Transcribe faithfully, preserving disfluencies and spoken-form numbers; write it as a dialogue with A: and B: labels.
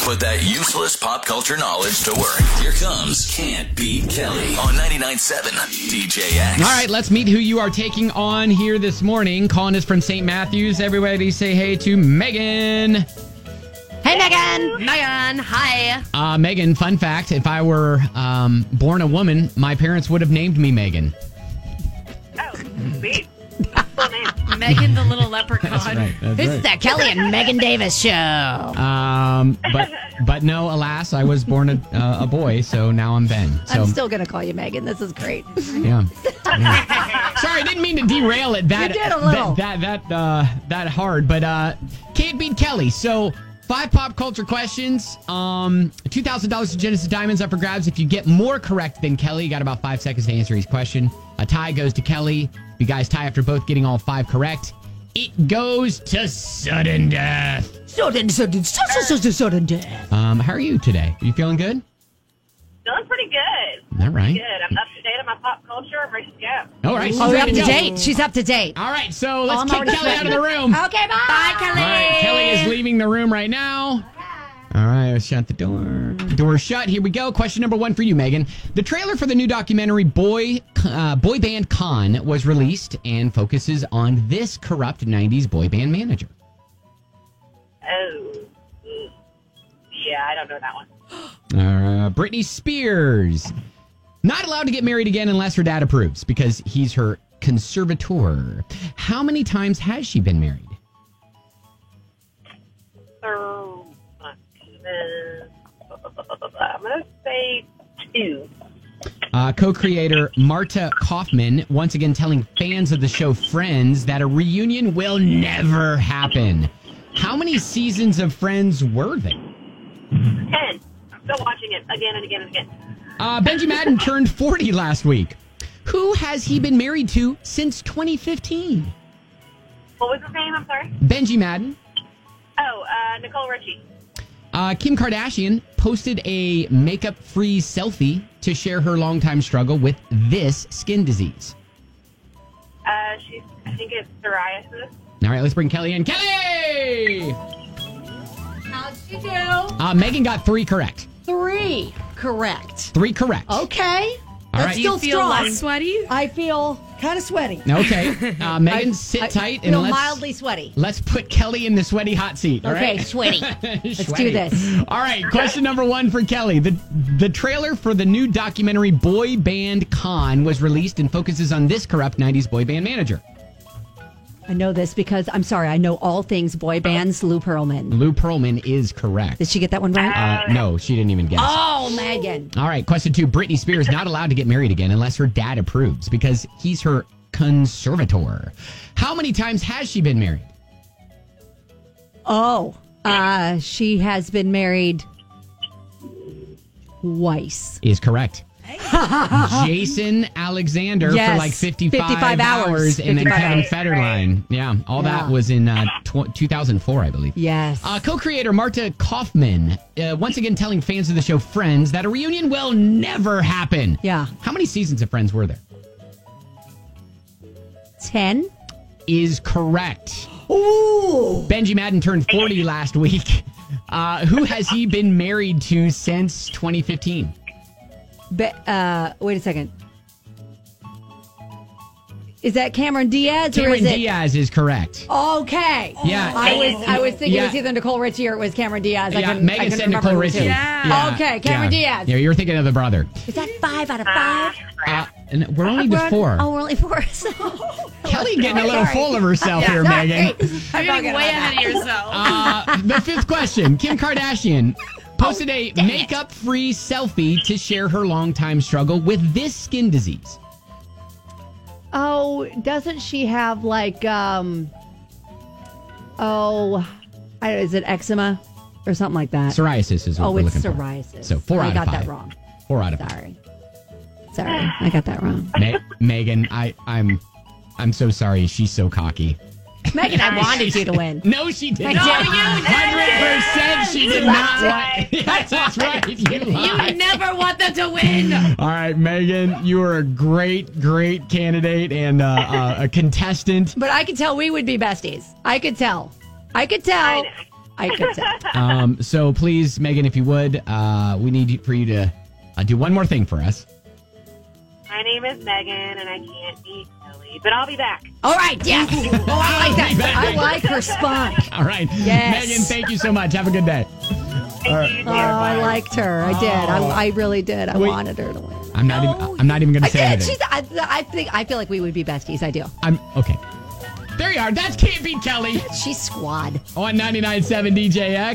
A: Put that useless pop culture knowledge to work. Here comes Can't Beat Kelly on ninety-nine point seven D J X.
B: All right, let's meet who you are taking on here this morning. Calling us from Saint Matthews. Everybody say hey to Megan.
C: Hey, Megan. Megan, hi.
B: Uh, Megan, fun fact, if I were um, born a woman, my parents would have named me Megan.
D: Oh, sweet.
C: Megan the little leprechaun.
B: That's right. That's
C: this
B: right.
C: is the Kelly and Megan Davis show.
B: Um, but but no, alas, I was born a, uh, a boy, so now I'm Ben. So,
E: I'm still going to call you Megan. This is great.
B: Yeah. yeah. Sorry, I didn't mean to derail it that
E: You did a little.
B: that that that, uh, that hard, but uh, Can't Beat Kelly. So five pop culture questions. Um, two thousand dollars to Genesis Diamonds up for grabs. If you get more correct than Kelly, you got about five seconds to answer each question. A tie goes to Kelly. If you guys tie after both getting all five correct, it goes to sudden death.
E: Sudden, sudden, sudden, sudden, sudden death.
B: Um, how are you today? Are you feeling good?
D: Feeling pretty good.
B: All right.
D: Good. I'm up to date on my pop culture. I'm ready to go.
B: All right.
E: Oh, we're up to
B: go.
E: date. She's up to date.
B: All right, so
E: Oh,
B: let's
E: I'm
B: kick
E: already
B: Kelly out of
E: sweating.
B: the room.
E: Okay, bye. Bye, Kelly.
B: All right, Kelly is leaving the room right now. All right, let's shut the door. Door shut. Here we go. Question number one for you, Megan. The trailer for the new documentary Boy uh, Boy Band Con was released and focuses on this corrupt nineties boy band manager.
D: Oh. mm. Yeah, I don't know that one.
B: Uh, Britney Spears. Not allowed to get married again unless her dad approves because he's her conservator. How many times has she been married?
D: So, uh, I'm going to say two.
B: Uh, co-creator Marta Kaufman once again telling fans of the show Friends that a reunion will never happen. How many seasons of Friends were there?
D: Ten. I'm still watching it again and again and again.
B: Uh, Benji Madden turned forty last week. Who has he been married to since twenty fifteen?
D: What was his name? I'm sorry.
B: Benji Madden.
D: Oh, uh, Nicole Richie.
B: Uh, Kim Kardashian posted a makeup-free selfie to share her longtime struggle with this skin disease.
D: Uh, she's, I think it's psoriasis.
B: All right, let's bring Kelly in. Kelly!
E: How'd she do?
B: Uh, Megan got three correct.
E: Three. Correct.
B: Three correct.
E: Okay.
B: All
E: That's
B: right.
E: still
C: You feel
E: strong.
C: less sweaty?
E: I feel kind of sweaty.
B: Okay. Uh, Megan,
E: I-
B: sit
E: I
B: tight
E: feel
B: and let's
E: mildly sweaty.
B: let's put Kelly in the sweaty hot seat. All
E: Okay,
B: right?
E: sweaty. Let's
B: Sweaty.
E: do this.
B: All right. Question number one for Kelly. The the trailer for the new documentary Boy Band Con was released and focuses on this corrupt nineties boy band manager.
E: I know this because, I'm sorry, I know all things boy bands. Lou Pearlman.
B: Lou Pearlman is correct.
E: Did she get that one right?
B: Uh, no, she didn't even guess.
E: Oh, Megan.
B: All right, question two. Britney Spears not allowed to get married again unless her dad approves because he's her conservator. How many times has she been married?
E: Oh, uh, she has been married twice.
B: Is correct. Jason Alexander for
E: Yes,
B: like fifty-five,
E: fifty-five hours.
B: and then
E: fifty-five
B: Kevin
E: hours.
B: Federline. Yeah, all
E: Yeah.
B: that was in uh, tw- two thousand four, I believe.
E: Yes.
B: Uh, co-creator Marta Kaufman, uh, once again telling fans of the show Friends that a reunion will never happen.
E: Yeah.
B: How many seasons of Friends were there?
E: Ten.
B: Is correct.
E: Ooh.
B: Benji Madden turned forty last week. Uh, who has he been married to since twenty fifteen?
E: Be- uh, wait a second. Is that Cameron Diaz or
B: Cameron
E: is it?
B: Diaz is correct.
E: Okay.
B: Yeah.
E: I was I was thinking
B: Yeah.
E: it was either Nicole Richie or it was Cameron Diaz. I
B: Yeah,
E: couldn't, I
B: Megan
E: couldn't
B: said
E: remember
B: Nicole
E: who it was.
B: Richie.
C: Yeah.
E: Okay, Cameron Diaz.
B: Yeah, you're thinking of the brother.
E: Is that five out of five?
B: Uh, and we're only to
E: We're on-
B: four.
E: Oh, we're only four. So.
B: Kelly getting a little
E: Sorry.
B: full of herself here,
E: Sorry.
B: Megan.
C: You're getting way ahead of yourself.
B: Uh, the fifth question. Kim Kardashian posted a makeup-free selfie to share her longtime struggle with this skin disease.
E: Oh, doesn't she have like um? Oh, I don't know, is it eczema or something like that?
B: Psoriasis is what
E: Oh,
B: we're
E: it's
B: looking
E: psoriasis.
B: for. So four
E: I
B: out
E: got
B: of five.
E: that wrong.
B: Four out of five.
E: Sorry, sorry, I got that wrong.
B: Ma- Megan, I, I'm, I'm so sorry. She's so cocky.
E: Megan, I wanted you to win.
B: No, she did
E: I
B: not.
E: did.
B: one hundred percent she did not want. Yes, that's right. You
C: You
B: lied.
C: never want them to win.
B: All right, Megan, you are a great, great candidate and uh, uh, a contestant.
E: But I could tell we would be besties. I could tell. I could tell.
D: know.
E: I I could say.
B: Um, so please, Megan, if you would, uh, we need you- for you to uh, do one more thing for us.
D: My name is Megan, and I can't beat Kelly, but I'll be back.
E: All right, yes. Oh, I like that. I like her spunk.
B: All right.
E: Yes.
B: Megan, thank you so much. Have a good day.
D: Thank you,
E: Oh,
D: dear.
E: I
D: Bye.
E: liked her. I did. I, I really did. I
B: Wait.
E: wanted her to win.
B: I'm not even. I'm not even going to
E: I
B: say
E: did.
B: anything.
E: She's. I, I think. I feel like we would be besties. I do.
B: I'm okay. There you are. That's Can't Beat Kelly
E: She's squad.
B: on ninety-nine point seven D J X.